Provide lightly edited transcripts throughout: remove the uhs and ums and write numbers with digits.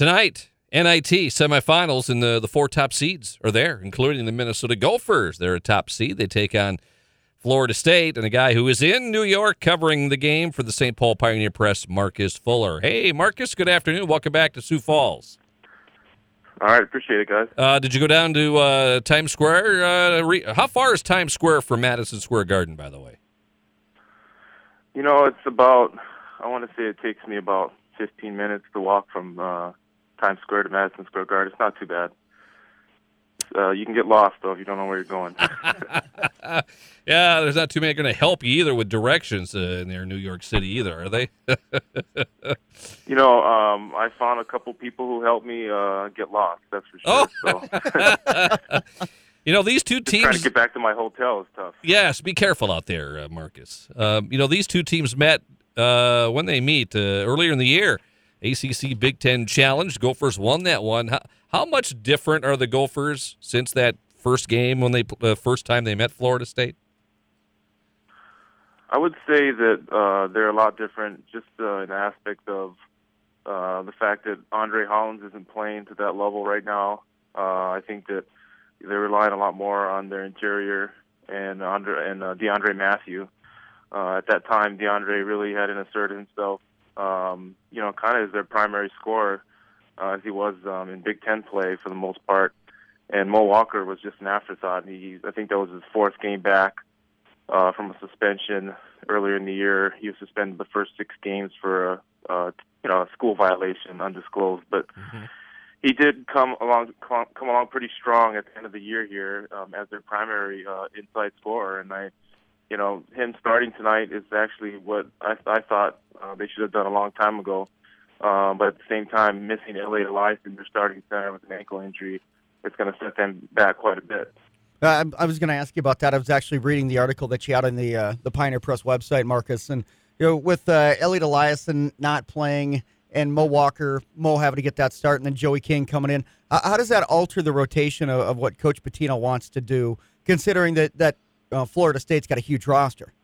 Tonight, NIT semifinals, and the four top seeds are there, including the Minnesota Gophers. They're a top seed. They take on Florida State, and a guy who is in New York covering the game for the St. Paul Pioneer Press, Marcus Fuller. Hey, Marcus, good afternoon. Welcome back to Sioux Falls. All right, appreciate it, guys. Did you go down to Times Square? How far is Times Square from Madison Square Garden, by the way? You know, it's about, I want to say it takes me about 15 minutes to walk from Times Square to Madison Square Garden. It's not too bad. You can get lost, though, if you don't know where you're going. Yeah, there's not too many going to help you either with directions in there in New York City either, are they? You know, I found a couple people who helped me get lost, that's for sure. Oh. So. You know, these two teams... Trying to get back to my hotel is tough. Yes, be careful out there, Marcus. You know, these two teams met when they meet earlier in the year. ACC Big Ten Challenge. Gophers won that one. How much different are the Gophers since that first game when they first time they met Florida State? I would say that they're a lot different, just in the aspect of the fact that Andre Hollins isn't playing to that level right now. I think that they're relying a lot more on their interior and DeAndre Matthew. At that time, DeAndre really hadn't asserted himself, you know, kind of as their primary scorer, as he was in Big Ten play for the most part. And Mo Walker was just an afterthought. I think that was his fourth game back from a suspension earlier in the year. He was suspended the first 6 games for a school violation, undisclosed. But he did come along pretty strong at the end of the year here as their primary inside scorer. And him starting tonight is actually what I thought they should have done a long time ago. But at the same time, missing Elliot Eliason, their starting center, with an ankle injury, it's going to set them back quite a bit. I was going to ask you about that. I was actually reading the article that you had on the Pioneer Press website, Marcus, and with Elliot Eliason not playing and Mo having to get that start, and then Joey King coming in, how does that alter the rotation of what Coach Pitino wants to do, considering that Florida State's got a huge roster?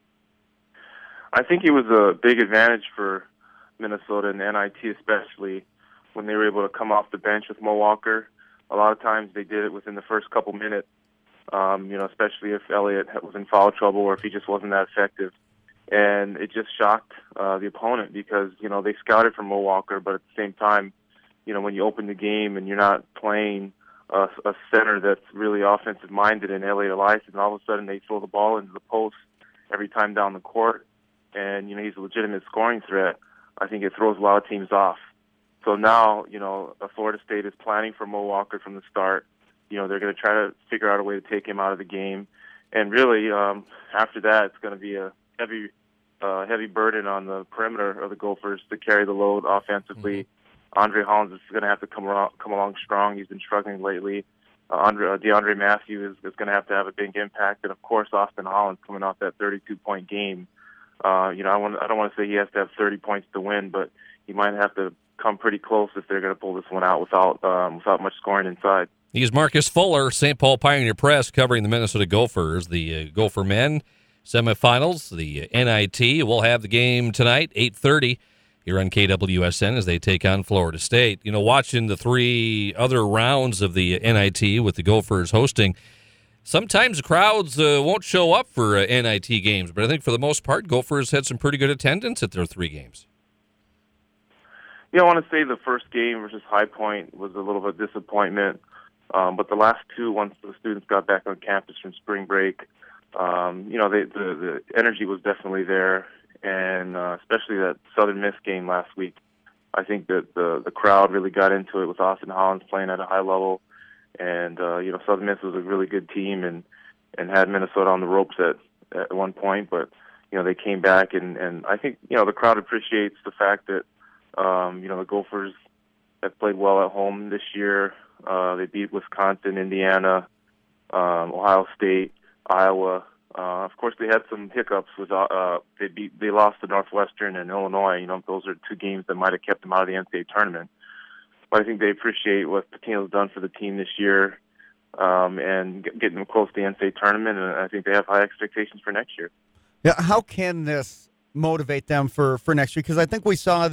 I think it was a big advantage for Minnesota and NIT, especially when they were able to come off the bench with Mo Walker. A lot of times they did it within the first couple minutes, especially if Elliott was in foul trouble or if he just wasn't that effective. And it just shocked the opponent because, they scouted for Mo Walker, but at the same time, when you open the game and you're not playing a center that's really offensive-minded in Elliot Eliason, all of a sudden they throw the ball into the post every time down the court, and, he's a legitimate scoring threat. I think it throws a lot of teams off. So now, Florida State is planning for Mo Walker from the start. They're going to try to figure out a way to take him out of the game. And really, after that, it's going to be a heavy burden on the perimeter of the Gophers to carry the load offensively. Andre Hollins is going to have to come along strong. He's been struggling lately. DeAndre Matthew is going to have a big impact. And, of course, Austin Hollins coming off that 32-point game. I don't want to say he has to have 30 points to win, but he might have to come pretty close if they're going to pull this one out without much scoring inside. He's Marcus Fuller, St. Paul Pioneer Press, covering the Minnesota Gophers, the Gopher men semifinals, the NIT. We'll have the game tonight, 8:30, here on KWSN as they take on Florida State. Watching the 3 other rounds of the NIT with the Gophers hosting, sometimes the crowds won't show up for NIT games, but I think for the most part, Gophers had some pretty good attendance at their 3 games. I want to say the first game versus High Point was a little bit of disappointment, but the last 2, once the students got back on campus from spring break, the energy was definitely there, and especially that Southern Miss game last week. I think that the crowd really got into it with Austin Hollins playing at a high level, and Southern Miss was a really good team and had Minnesota on the ropes at one point, but they came back, and I think the crowd appreciates the fact that the Gophers have played well at home this year. They beat Wisconsin, Indiana, Ohio State, Iowa. Of course, they had some hiccups with they lost to Northwestern and Illinois. Those are 2 games that might have kept them out of the NCAA tournament. But I think they appreciate what Pitino's done for the team this year, and getting them close to the NCAA tournament. And I think they have high expectations for next year. Yeah, how can this motivate them for next year? Because I think we saw that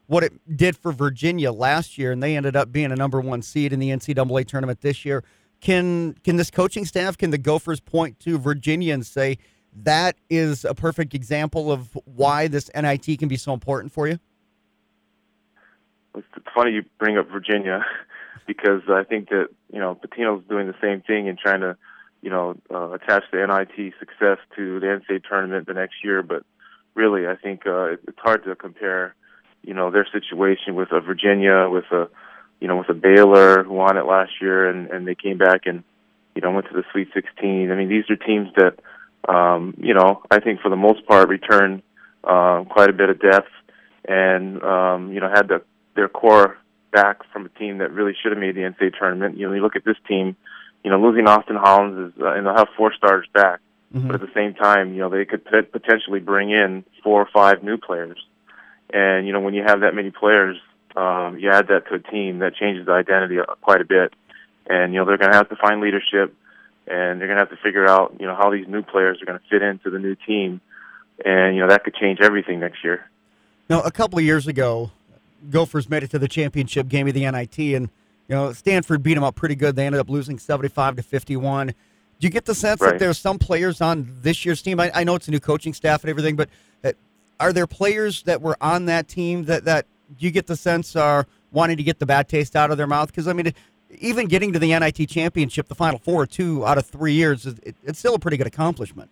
what it did for Virginia last year, and they ended up being a number 1 seed in the NCAA tournament this year. Can this coaching staff, can the Gophers point to Virginia and say that is a perfect example of why this NIT can be so important for you? It's funny you bring up Virginia because I think that, Pitino's doing the same thing and trying to, attach the NIT success to the NCAA tournament the next year. But really, I think it's hard to compare, their situation with a Virginia, with a Baylor who won it last year, and they came back and, went to the Sweet 16. I mean, these are teams that, I think for the most part return quite a bit of depth and, had their core back from a team that really should have made the NCAA tournament. You look at this team, losing Austin Hollins is, and they'll have 4 starters back. Mm-hmm. But at the same time, they could potentially bring in 4 or 5 new players. And, when you have that many players, you add that to a team, that changes the identity quite a bit. And, they're going to have to find leadership, and they're going to have to figure out, how these new players are going to fit into the new team. And, that could change everything next year. Now, a couple of years ago, Gophers made it to the championship game of the NIT, and, Stanford beat them up pretty good. They ended up losing 75-51. Do you get the sense that there's some players on this year's team? I know it's a new coaching staff and everything, but are there players that were on that team that you get the sense are wanting to get the bad taste out of their mouth? Because, I mean, even getting to the NIT championship, the Final Four, 2 out of 3 years, it's still a pretty good accomplishment.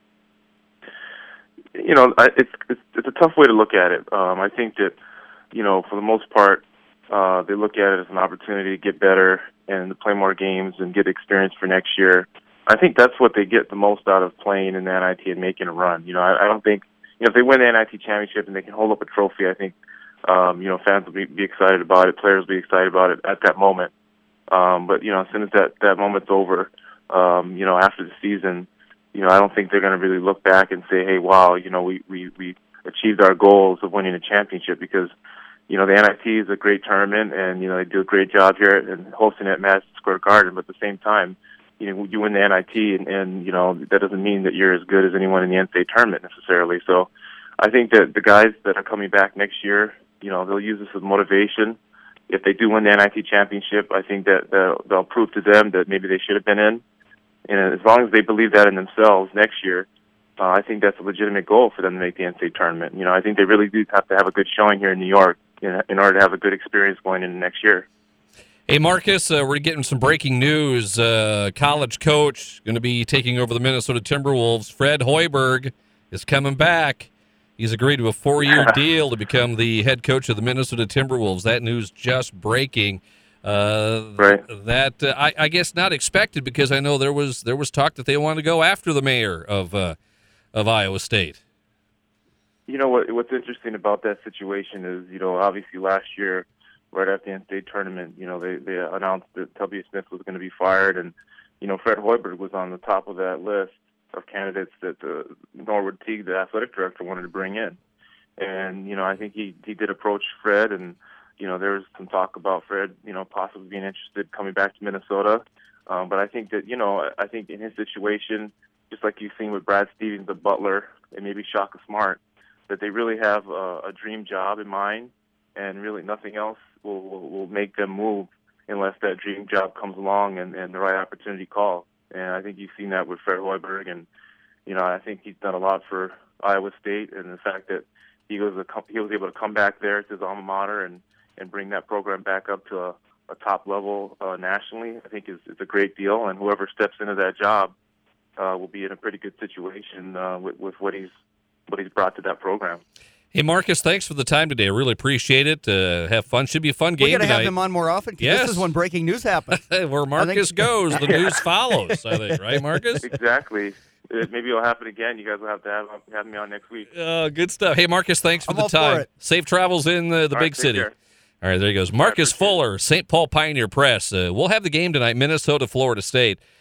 It's a tough way to look at it. I think that, for the most part, they look at it as an opportunity to get better and to play more games and get experience for next year. I think that's what they get the most out of playing in the NIT and making a run. I don't think, if they win the NIT championship and they can hold up a trophy, I think, fans will be excited about it, players will be excited about it at that moment. But, as soon as that moment's over, after the season, I don't think they're going to really look back and say, hey, wow, we achieved our goals of winning a championship because, the NIT is a great tournament and, they do a great job here and hosting it at Madison Square Garden. But at the same time, you win the NIT and that doesn't mean that you're as good as anyone in the NCAA tournament necessarily. So I think that the guys that are coming back next year, they'll use this as motivation. If they do win the NIT championship, I think that they'll prove to them that maybe they should have been in. And as long as they believe that in themselves next year, I think that's a legitimate goal for them to make the NCAA tournament. I think they really do have to have a good showing here in New York in order to have a good experience going into next year. Hey, Marcus, we're getting some breaking news. College coach going to be taking over the Minnesota Timberwolves. Fred Hoiberg is coming back. He's agreed to a 4-year deal to become the head coach of the Minnesota Timberwolves. That news just breaking. That I guess not expected because I know there was talk that they wanted to go after the mayor of Iowa State. What's interesting about that situation is, obviously last year, right after the NCAA tournament, they announced that Tubby Smith was going to be fired, and Fred Hoiberg was on the top of that list of candidates that Norwood Teague, the athletic director, wanted to bring in. And I think he did approach Fred, and there was some talk about Fred, possibly being interested coming back to Minnesota. But I think that I think in his situation, just like you've seen with Brad Stevens, the Butler, and maybe Shaka Smart, that they really have a dream job in mind, and really nothing else will make them move unless that dream job comes along and the right opportunity calls. And I think you've seen that with Fred Hoiberg, and I think he's done a lot for Iowa State, and the fact that he was able to come back there to his alma mater and bring that program back up to a top level nationally, I think is a great deal. And whoever steps into that job will be in a pretty good situation with what he's brought to that program. Hey, Marcus, thanks for the time today. I really appreciate it. Have fun. Should be a fun game tonight. We're going to have him on more often because this is when breaking news happens. Where Marcus goes, the news follows, I think. Right, Marcus? Exactly. Maybe it'll happen again. You guys will have to have me on next week. Good stuff. Hey, Marcus, thanks for the time. Safe travels in the big city. Care. All right, there he goes. Marcus Fuller, St. Paul Pioneer Press. We'll have the game tonight, Minnesota, Florida State.